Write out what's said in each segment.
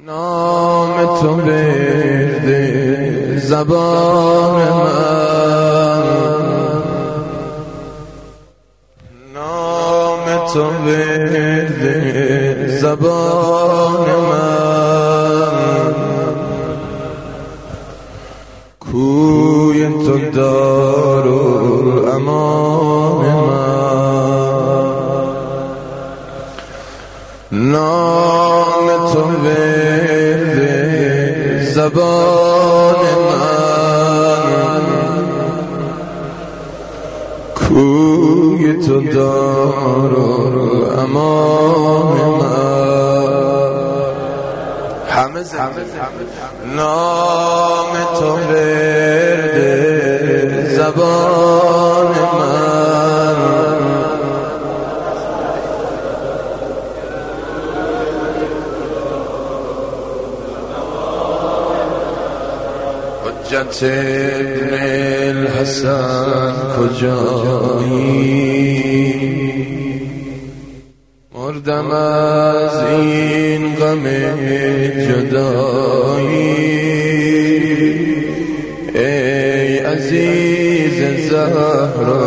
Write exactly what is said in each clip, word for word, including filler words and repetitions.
نام تو ورد زبان من، نام تو ورد زبان من، کوی تو دارالامان من، نام تو ورد زبان من، کوی تو دارالامان من. همه زنده نام تو ورد زبان من، حجت ابن الحسن کجایی؟ مردم از این غم جدایی. ای عزیز زهرا،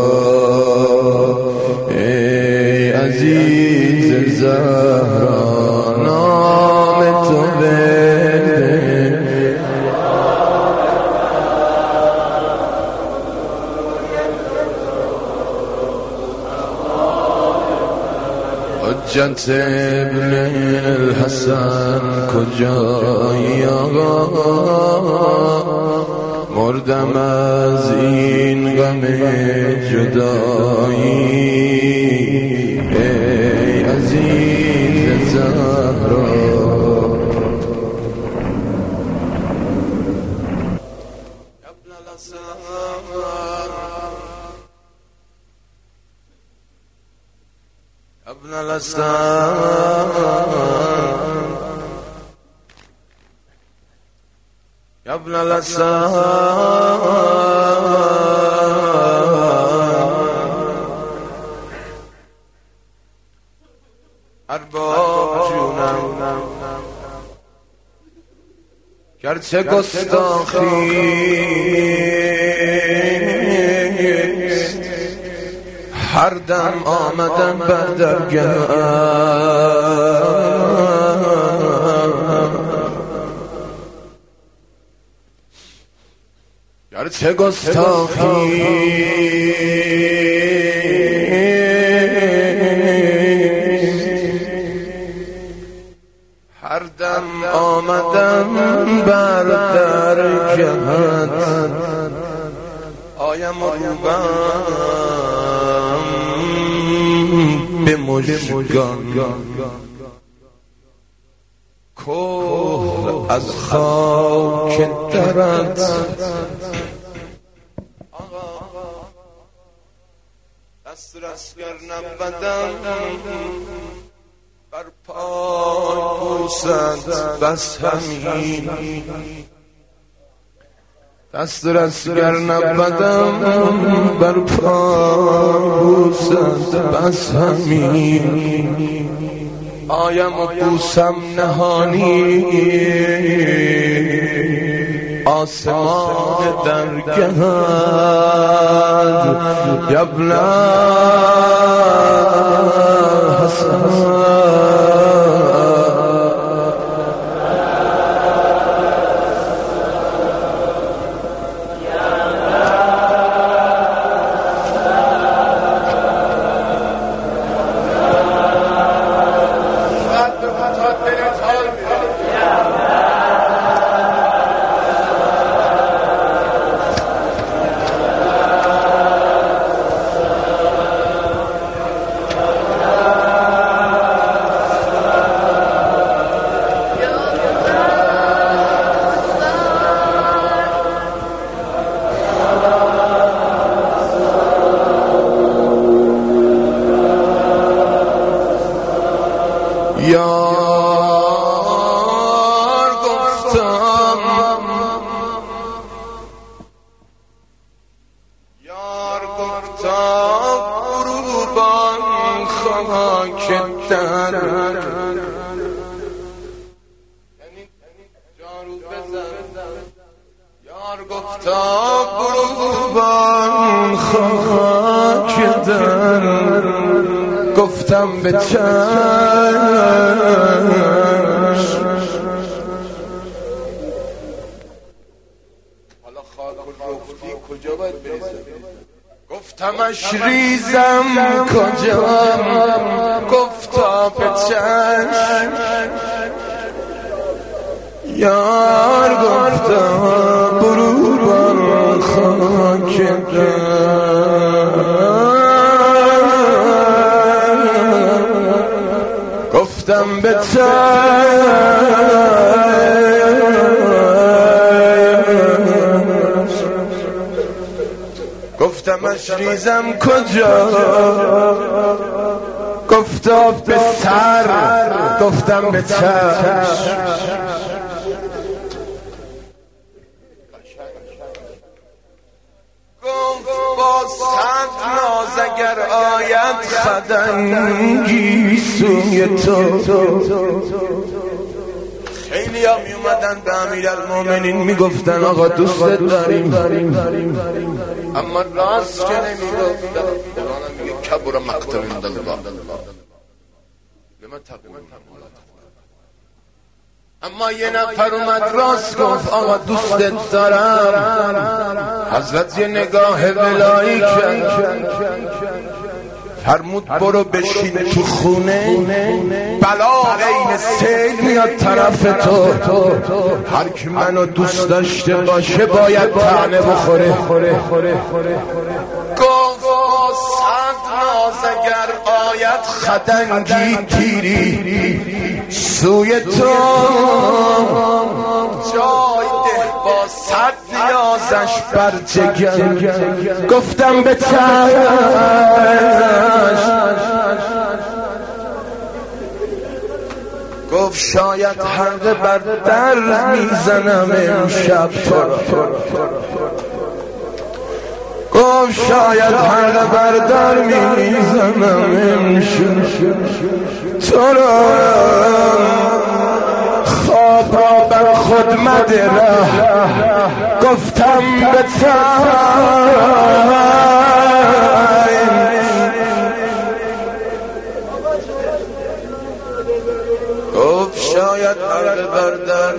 ای عزیز زهرا، نام تو حجت ابن الحسن کجایی؟ آقا مردم از این غم جدایی. ای عزیز زهرا، ابن الحسن، يا ابن الحسن، ارباب جونم گرچه گستاخیست، هر دم آمدن بر درگاه، گرچه گستاخیست، هر دم آمدن بر درگاه. آیم و روبم به مژگان، کوه از خاک درت. دست رسگر نبودم بر پای بوسد بس همین، دست رسگر نبودم بر پای بوسد بس همین. آیم و بوسم نهانی آسمان درگهد. یا ابن حسن، یا گفتا برو بان خاک در گفتم به چشم حالا خاک رفتی کجا باید بریزم گفتمش ریزم کجا گفتا به چشم یار گفتا برو بان خاک گفتم به گفتمش ریزم کجا گفتا به سر گفتم به چشم گفت با صد ناز اگر آید خدنگی سوی تو خیلی ها می اومدن به امیرالمومنین می گفتن آقا دوست داریم اما راست که نمی گفتن قرآن میگه کبر مقتا عند الله لما تقولون اما یه نفر اومد راست گفت آقا دوستت دارم حضرت یه نگاه ولایی کرد فرمود برو بشین تو خونه بلا غین سیل میاد طرف تو هر کی منو دوست داشته باشه باید طعنه بخوره گفت صد ناز اگر آید خدنگی تیری سوی تو جای ده با صد نیازش بر جگر گفتم به چشم گفت شاید حلقه بر در میزنم امشب تو گفت شاید حلقه بر در میزنم امشب تو را خواب را بر خود مدره گفتم به گفت شاید حلقه بر در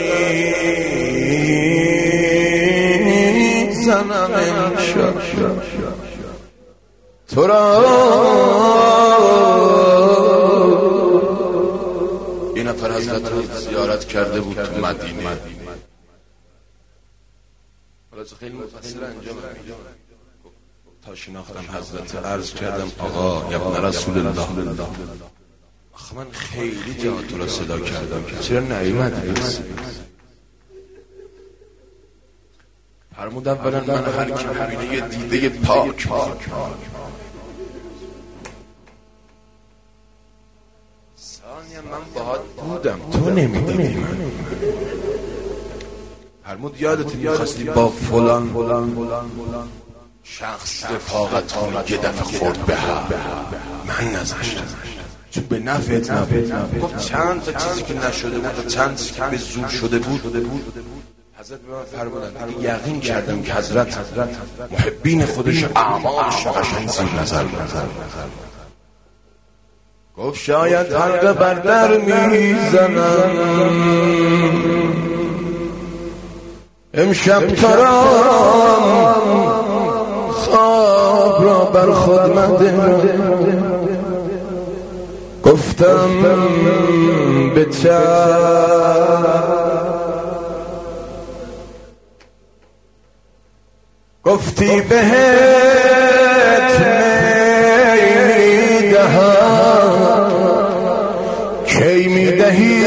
میزنم امشب تو را این نفر حضرت رو زیارت کرده بود تو مدینه حالا خیلی مفصل انجام میدم تا شناختم حضرت عرض کردم آقا ابن رسول الله آخه من خیلی جا تو را صدا کردم چرا نیومدی فرمود اولا من هر کی ببینه یه دیده پاک پاک ثانیا من باهات بودم تو نمیدیدی من فرمود یادت میخواستی با فلان شخص رفاقت کنی یه دفعه خورد به هم من نذاشتم چون به نفعت نبود گفت چند تا چیزی که نشده بود و چند چیزی که به زور شده بود حضرت به من فرمودن یقین کردم که حضرت محبین خودش اعمالش قشنگ زیر نظر بردن گفت شاید حلقه بر در میزنم امشب تو را خواب را بر خود مده گفتم به چشم گفتی بهت میدهم کی میدهی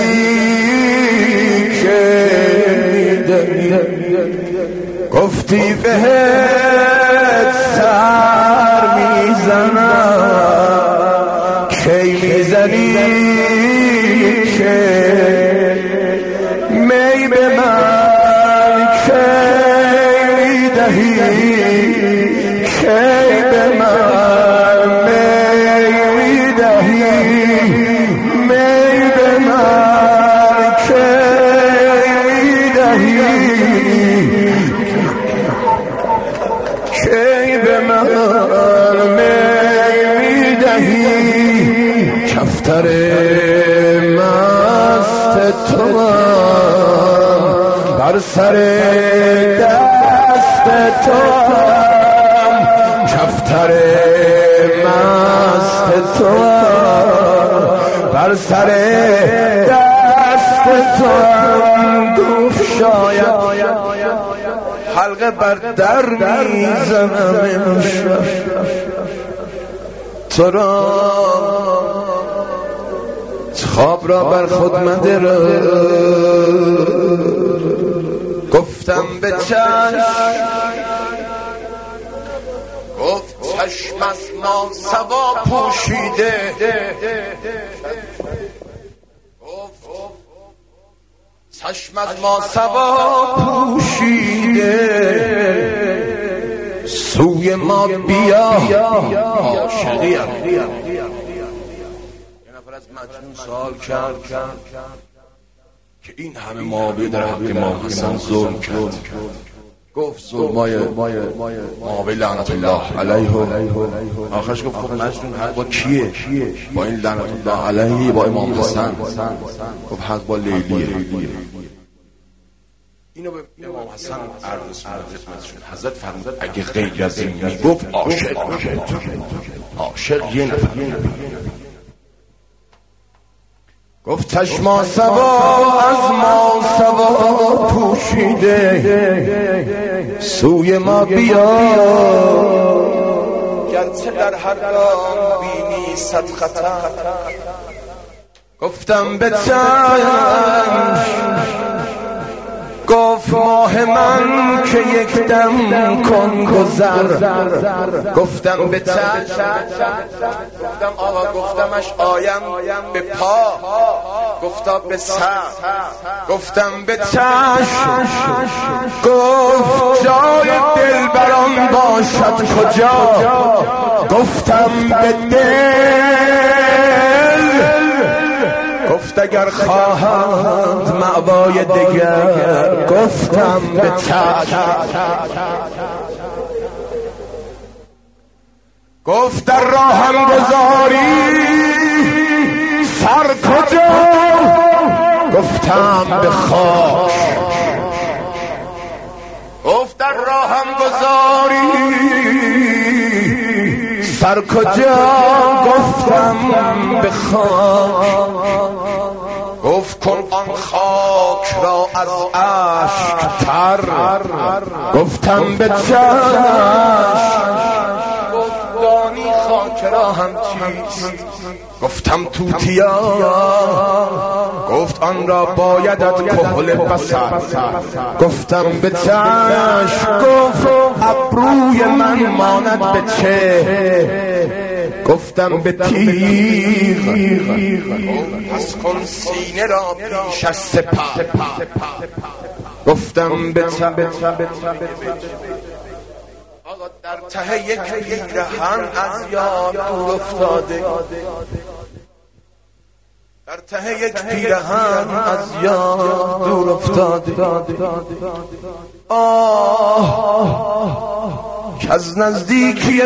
کی میدهی گفتی بهت سر میزنم کی میزنی کی می به من کی میدهی کی به من میدهی می به من کی میدهی من می دهی کفتر مست تو بر سر دست تو کفتر مست تو بر سر دست تو گفت شاید حلقه بر در میزنم امشب تو را خواب را بر خود مدر گفتم به چشم گفت چشم از ما سوا پوشیده چشم از ما سوا پوشیده سوی ما بیا عاشقی. یه نفر از مجنون سوال کرد که این همه معاویه در حق امام حسن ظلم کرد. گفت ظلمای معاویه لعنت الله علیه. آخرش گفت خب مجنون حق با کیه؟ با این لعنت الله علیه با امام حسن؟ گفت حق با لیلیه. اینو به امام حسن عرض خدمتشون حضرت فرمودند اگه غیر از این میگفت عاشق عاشق یه نفر. گفت چشما سوا از ما سوا پوشیده سوی ما بیا گرچه در هر گام بینی صد خطر. گفتم به چشم گفت ماه من که یک دم کن گذر. گفتم به چشم گفتم آقا گفتمش آیم به پا گفتا به سر. گفتم به چشم گفت جای دل برام باشد کجا. گفتم به دل گفت اگر خواهد مأوای دیگر. گفتم به چشم گفت در راهم گذاری سر کجا. گفتم به خاک. گفت در راهم گذاری سر کجا. گفتم به خاک. گفت کن آن خاک را از اشک تر. گفتم به چشم گفت دانی خاک را هم چیست. گفتم توتیا. گفت آن را بایدت کحل بصر. گفتم به چشم گفت ابروی من ماند به چه. گفتم به تیغ. پس کن سینه را پیش سپر. گفتم به چشم آقا در ته یک پیرهن از یاد دور افتاده. در ته یک پیرهن از یاد دور افتاده. آه که از نزدیکی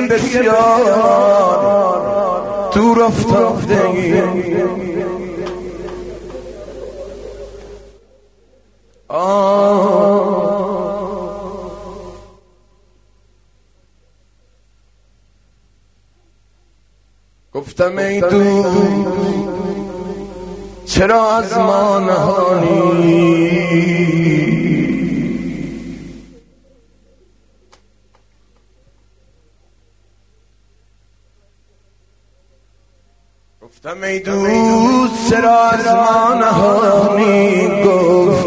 بسیار دور افتاده. آه گفتم ای دوست چرا از ما نهانی. گفتم ای دوست چرا از ما نهانی. گفت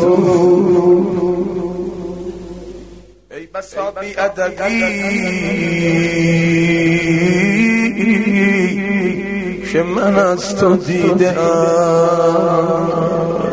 ای بسا بی ادبی که من از تو دیدم.